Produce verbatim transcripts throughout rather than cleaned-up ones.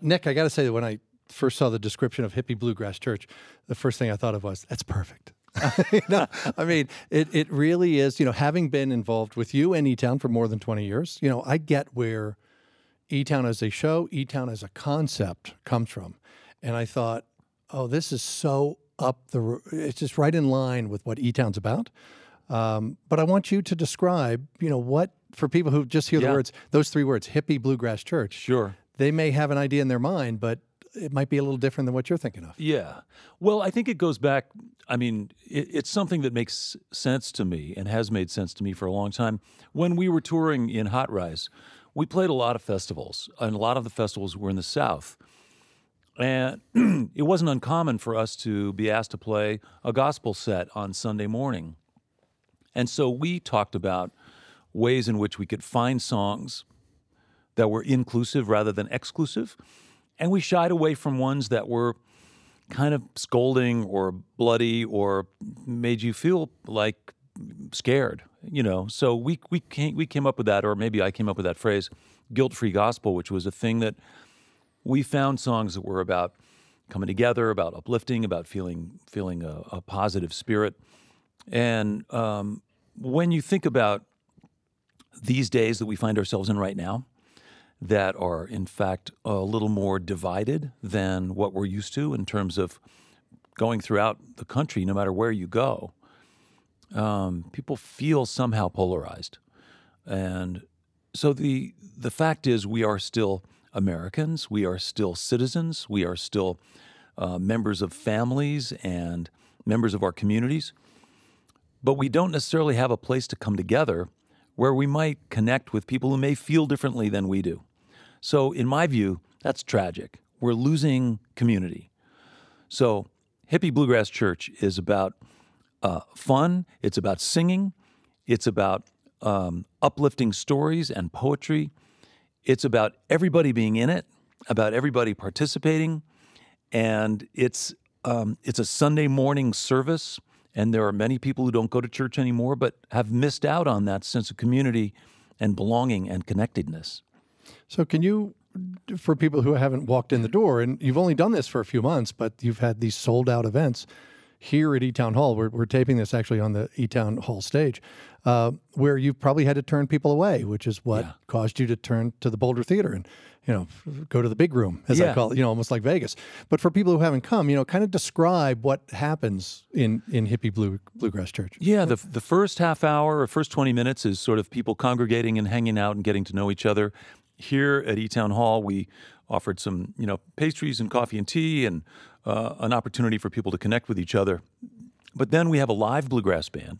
Nick, I got to say that when I first saw the description of Hippie Bluegrass Church, the first thing I thought of was, that's perfect. you know, I mean, it, it really is, you know, having been involved with you and E-Town for more than twenty years, you know, I get where E-Town as a show, E-Town as a concept comes from. And I thought, oh, this is so up the, it's just right in line with what E-Town's about. Um, but I want you to describe, you know, what, for people who just hear Yeah. the words, those three words, Hippie Bluegrass Church. Sure. They may have an idea in their mind, but it might be a little different than what you're thinking of. Yeah. Well, I think it goes back, I mean, it, it's something that makes sense to me and has made sense to me for a long time. When we were touring in Hot Rise, we played a lot of festivals, and a lot of the festivals were in the South. And it wasn't uncommon for us to be asked to play a gospel set on Sunday morning. And so we talked about ways in which we could find songs that were inclusive rather than exclusive. And we shied away from ones that were kind of scolding or bloody or made you feel like scared, you know. So we we came, we came up with that, or maybe I came up with that phrase, guilt-free gospel, which was a thing that we found songs that were about coming together, about uplifting, about feeling feeling a, a positive spirit. And um, when you think about these days that we find ourselves in right now, that are, in fact, a little more divided than what we're used to in terms of going throughout the country, no matter where you go. Um, people feel somehow polarized. And so the the fact is we are still Americans, we are still citizens, we are still uh, members of families and members of our communities, but we don't necessarily have a place to come together where we might connect with people who may feel differently than we do. So in my view, that's tragic. We're losing community. So Hippie Bluegrass Church is about uh, fun, it's about singing, it's about um, uplifting stories and poetry, it's about everybody being in it, about everybody participating, and it's um, it's a Sunday morning service. And there are many people who don't go to church anymore, but have missed out on that sense of community and belonging and connectedness. So can you, for people who haven't walked in the door, and you've only done this for a few months, but you've had these sold-out events here at E-Town Hall. We're, we're taping this actually on the E-Town Hall stage, uh, where you've probably had to turn people away, which is what Yeah. caused you to turn to the Boulder Theater and, you know, go to the big room, as I Yeah. call it, you know, almost like Vegas. But for people who haven't come, you know, kind of describe what happens in, in Hippie Blue, Bluegrass Church. Yeah, the the first half hour or first twenty minutes is sort of people congregating and hanging out and getting to know each other. Here at E-Town Hall, we offered some, you know, pastries and coffee and tea and uh, an opportunity for people to connect with each other. But then we have a live bluegrass band.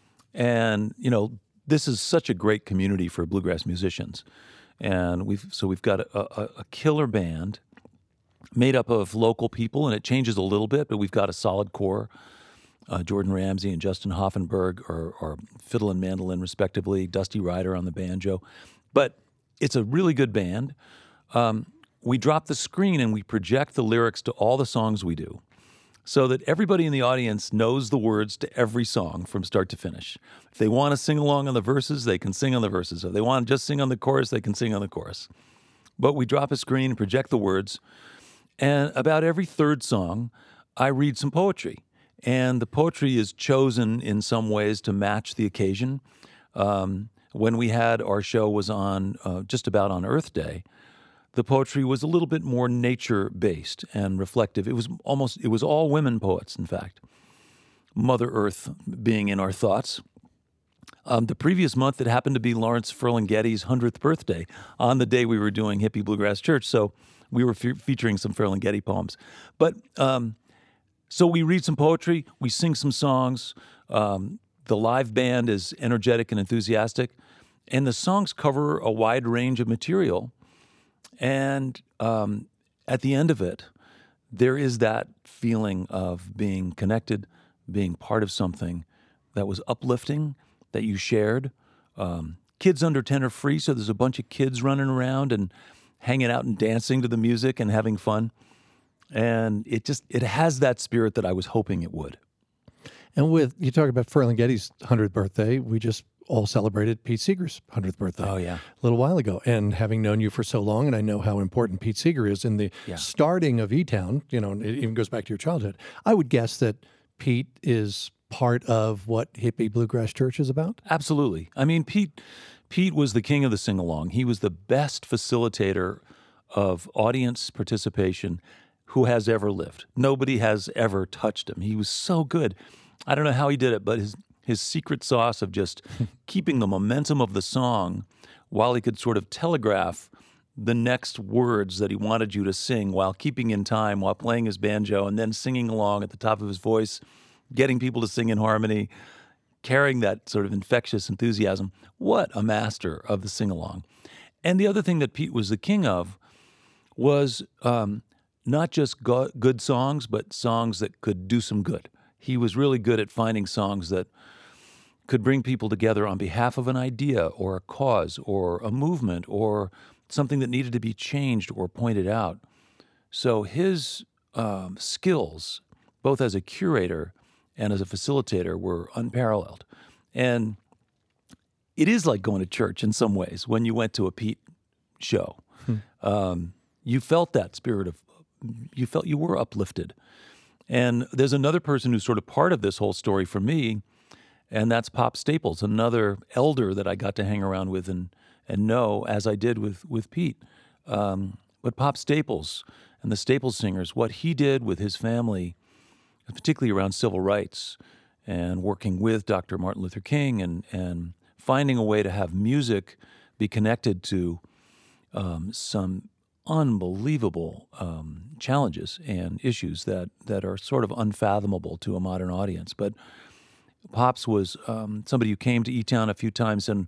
And, you know, this is such a great community for bluegrass musicians. And we've so we've got a, a, a killer band made up of local people, and it changes a little bit, but we've got a solid core. Uh, Jordan Ramsey and Justin Hoffenberg are, are fiddle and mandolin, respectively, Dusty Ryder on the banjo. But it's a really good band. Um, we drop the screen and we project the lyrics to all the songs we do, so that everybody in the audience knows the words to every song from start to finish. If they want to sing along on the verses, they can sing on the verses. If they want to just sing on the chorus, they can sing on the chorus. But we drop a screen and project the words, and about every third song, I read some poetry. And the poetry is chosen in some ways to match the occasion. Um, when we had our show was on uh, just about on Earth Day, the poetry was a little bit more nature-based and reflective. It was almost, it was all women poets, in fact. Mother Earth being in our thoughts. Um, the previous month, it happened to be Lawrence Ferlinghetti's hundredth birthday on the day we were doing Hippie Bluegrass Church, so we were fe- featuring some Ferlinghetti poems. But um, so we read some poetry, we sing some songs. Um, the live band is energetic and enthusiastic, and the songs cover a wide range of material. And um, at the end of it, there is that feeling of being connected, being part of something that was uplifting, that you shared. Um, kids under ten are free, so there's a bunch of kids running around and hanging out and dancing to the music and having fun. And it just, it has that spirit that I was hoping it would. And with, you talk about Ferlinghetti's hundredth birthday, we just all celebrated Pete Seeger's hundredth birthday. Oh, yeah. A little while ago. And having known you for so long, and I know how important Pete Seeger is in the Yeah. starting of E-Town, you know, and it even goes back to your childhood, I would guess that Pete is part of what Hippie Bluegrass Church is about? Absolutely. I mean, Pete Pete was the king of the sing-along. He was the best facilitator of audience participation who has ever lived. Nobody has ever touched him. He was so good. I don't know how he did it, but his his secret sauce of just keeping the momentum of the song while he could sort of telegraph the next words that he wanted you to sing while keeping in time, while playing his banjo, and then singing along at the top of his voice, getting people to sing in harmony, carrying that sort of infectious enthusiasm. What a master of the sing-along. And the other thing that Pete was the king of was um, not just go- good songs, but songs that could do some good. He was really good at finding songs that could bring people together on behalf of an idea or a cause or a movement or something that needed to be changed or pointed out. So his um, skills, both as a curator and as a facilitator, were unparalleled. And it is like going to church in some ways when you went to a Pete show. Hmm. Um, you felt that spirit of, you felt you were uplifted. And there's another person who's sort of part of this whole story for me, and that's Pop Staples, another elder that I got to hang around with and and know, as I did with, with Pete. Um, but Pop Staples and the Staples Singers, what he did with his family, particularly around civil rights and working with Doctor Martin Luther King and, and finding a way to have music be connected to um, some unbelievable um, challenges and issues that, that are sort of unfathomable to a modern audience. But Pops was um, somebody who came to E-Town a few times, and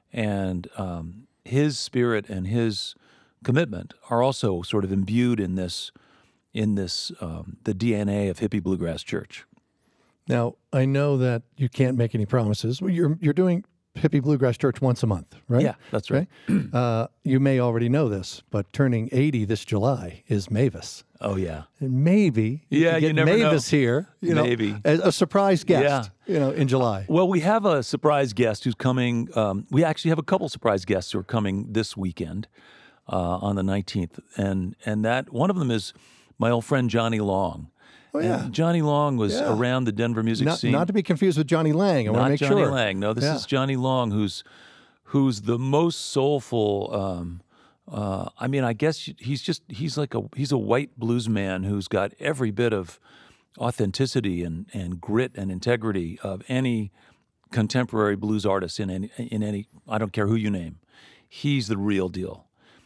and um, his spirit and his commitment are also sort of imbued in this, in this um, the D N A of Hippie Bluegrass Church. Now, I know that you can't make any promises. Well, You're you're doing Hippie Bluegrass Church once a month, right? Yeah, that's right. Okay? uh, you may already know this, but turning eighty this July is Mavis. Oh, yeah. And maybe you Yeah, could you get never know. Mavis here, you know, Maybe. as a surprise guest, you know, in July. Well, we have a surprise guest who's coming. Um, we actually have a couple surprise guests who are coming this weekend uh, on the nineteenth. And and that one of them is my old friend Johnny Long. Oh, yeah. And Johnny Long was Yeah. around the Denver music Not, scene. not to be confused with Johnny Lang. I want to Not make Johnny sure. Lang. No, this Yeah. is Johnny Long, who's who's the most soulful. Um, uh, I mean, I guess he's just he's like a he's a white blues man who's got every bit of authenticity and, and grit and integrity of any contemporary blues artist in any in any. I don't care who you name. He's the real deal,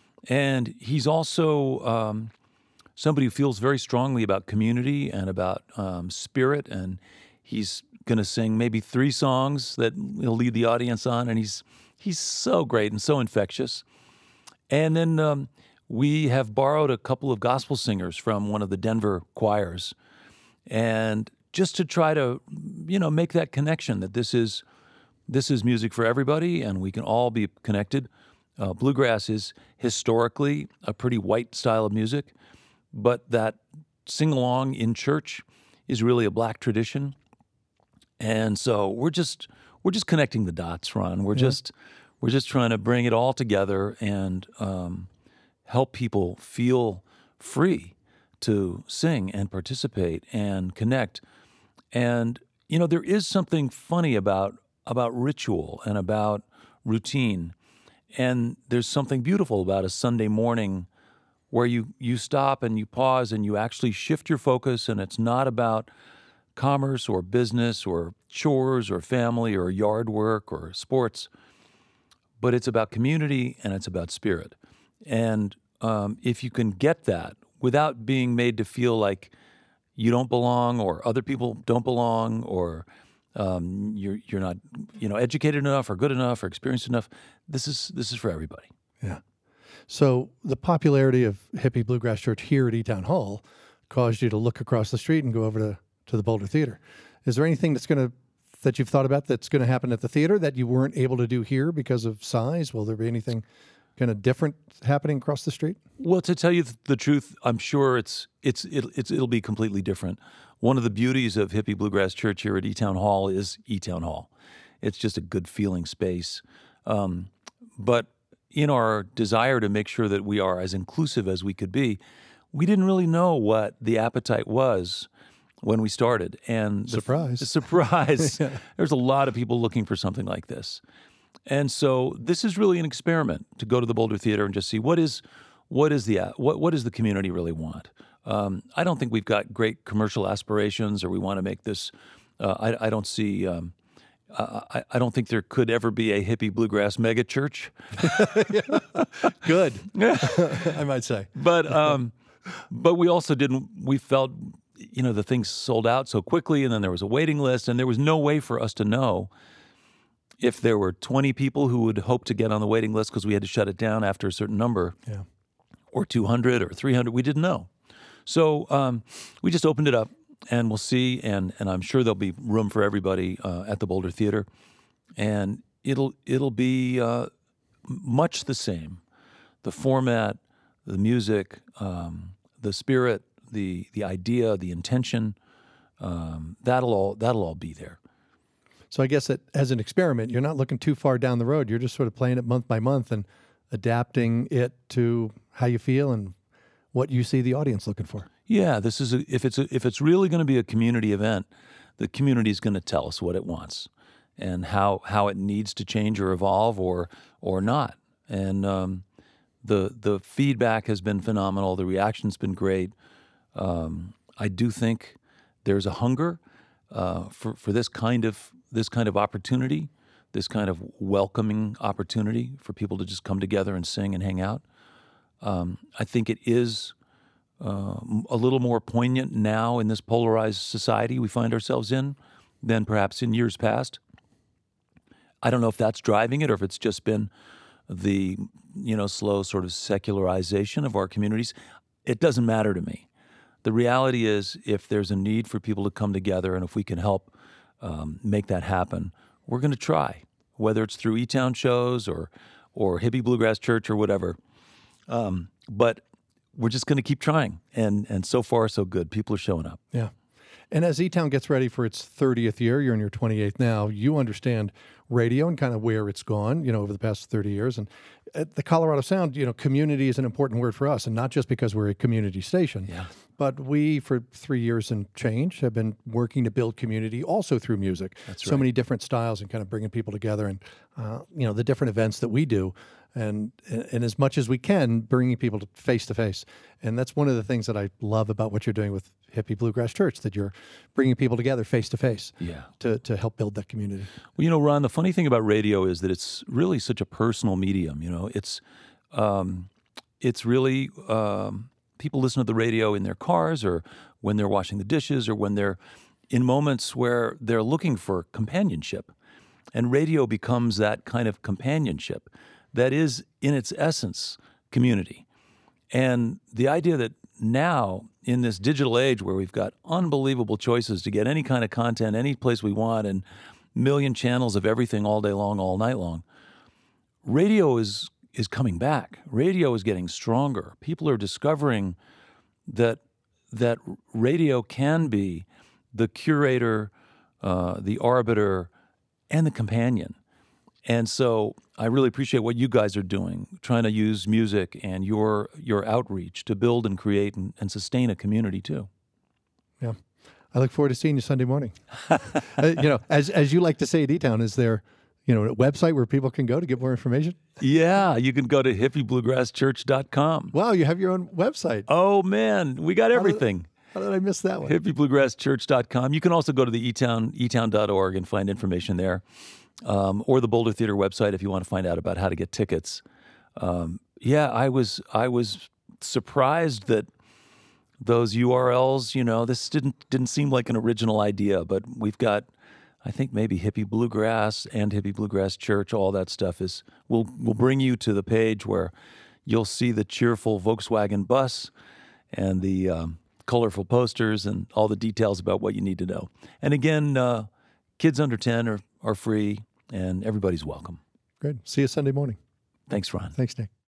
and he's also um, somebody who feels very strongly about community and about um, spirit, and he's going to sing maybe three songs that he'll lead the audience on, and he's he's so great and so infectious. And then um, we have borrowed a couple of gospel singers from one of the Denver choirs, and just to try to, you know, make that connection that this is this is music for everybody, and we can all be connected. Uh, bluegrass is historically a pretty white style of music, but that sing-along in church is really a black tradition. And so we're just we're just connecting the dots, Ron. We're Yeah. just we're just trying to bring it all together and um, help people feel free to sing and participate and connect. And you know, there is something funny about about ritual and about routine. And there's something beautiful about a Sunday morning where you, you stop and you pause and you actually shift your focus, and it's not about commerce or business or chores or family or yard work or sports, but it's about community and it's about spirit. And um, if you can get that without being made to feel like you don't belong or other people don't belong or um, you're you're not you know educated enough or good enough or experienced enough, this is this is for everybody. Yeah. So the popularity of Hippie Bluegrass Church here at E-Town Hall caused you to look across the street and go over to, to the Boulder Theater. Is there anything that's going to that you've thought about that's going to happen at the theater that you weren't able to do here because of size? Will there be anything kind of different happening across the street? Well, to tell you the truth, I'm sure it's it's it'll, it's it'll be completely different. One of the beauties of Hippie Bluegrass Church here at E-Town Hall is E-Town Hall. It's just a good feeling space. Um, but in our desire to make sure that we are as inclusive as we could be, we didn't really know what the appetite was when we started. And the, Surprise. The surprise. Yeah. There's a lot of people looking for something like this. And so this is really an experiment to go to the Boulder Theater and just see what is what is the what what does the community really want. Um, I don't think we've got great commercial aspirations, or we want to make this. Uh, I, I don't see. Um, I, I don't think there could ever be a hippie bluegrass mega church. Good, I might say. But um, but we also didn't. We felt, you know, the things sold out so quickly, and then there was a waiting list, and there was no way for us to know if there were twenty people who would hope to get on the waiting list because we had to shut it down after a certain number, Yeah. or two hundred or three hundred. We didn't know. So um, we just opened it up, and we'll see, and and I'm sure there'll be room for everybody uh, at the Boulder Theater, and it'll it'll be uh, much the same, the format, the music, um, the spirit, the the idea, the intention. Um, that'll all that'll all be there. So I guess that as an experiment, you're not looking too far down the road. You're just sort of playing it month by month and adapting it to how you feel and what you see the audience looking for. Yeah, this is a, if it's a, if it's really going to be a community event, the community is going to tell us what it wants and how how it needs to change or evolve or or not. And um, the the feedback has been phenomenal. The reaction's been great. Um, I do think there's a hunger uh, for for this kind of this kind of opportunity, this kind of welcoming opportunity for people to just come together and sing and hang out. Um, I think it is uh, a little more poignant now in this polarized society we find ourselves in than perhaps in years past. I don't know if that's driving it or if it's just been the, you know, slow sort of secularization of our communities. It doesn't matter to me. The reality is, if there's a need for people to come together and if we can help um, make that happen, we're going to try, whether it's through E-Town shows or or Hippie Bluegrass Church or whatever. Um, but we're just going to keep trying, and and so far so good. People are showing up. Yeah. And as E-Town gets ready for its thirtieth year, you're in your twenty-eighth now, you understand radio and kind of where it's gone, you know, over the past thirty years. And at the Colorado Sound, you know, community is an important word for us, and not just because we're a community station. Yeah. But we, for three years and change, have been working to build community also through music. That's so right. many different styles and kind of bringing people together, and uh, you know, the different events that we do, and and as much as we can, bringing people to face to face. And that's one of the things that I love about what you're doing with Hippie Bluegrass Church, that you're bringing people together face to face Yeah. to to help build that community. Well, you know, Ron, the funny thing about radio is that it's really such a personal medium. You know, it's um, it's really um, people listen to the radio in their cars or when they're washing the dishes or when they're in moments where they're looking for companionship. And radio becomes that kind of companionship that is, in its essence, community. And the idea that now, in this digital age where we've got unbelievable choices to get any kind of content, any place we want, and million channels of everything all day long, all night long, radio is is coming back. Radio is getting stronger. People are discovering that that radio can be the curator, uh, the arbiter, and the companion. And so I really appreciate what you guys are doing, trying to use music and your your outreach to build and create and, and sustain a community too. Yeah. I look forward to seeing you Sunday morning. uh, you know, as as you like to say at E-Town, is there, you know, a website where people can go to get more information? Yeah, you can go to hippie bluegrass church dot com. Wow, you have your own website. Oh, man, we got everything. How did I miss that one? hippie bluegrass church dot com. You can also go to the E-Town, e town dot org and find information there. Um, or the Boulder Theater website if you want to find out about how to get tickets. Um, yeah, I was I was surprised that those U R Ls, you know, this didn't didn't seem like an original idea, but we've got, I think maybe Hippie Bluegrass and Hippie Bluegrass Church, all that stuff is, will will bring you to the page where you'll see the cheerful Volkswagen bus and the um, colorful posters and all the details about what you need to know. And again, uh, kids under ten are, are free and everybody's welcome. Great. See you Sunday morning. Thanks, Ron. Thanks, Nick.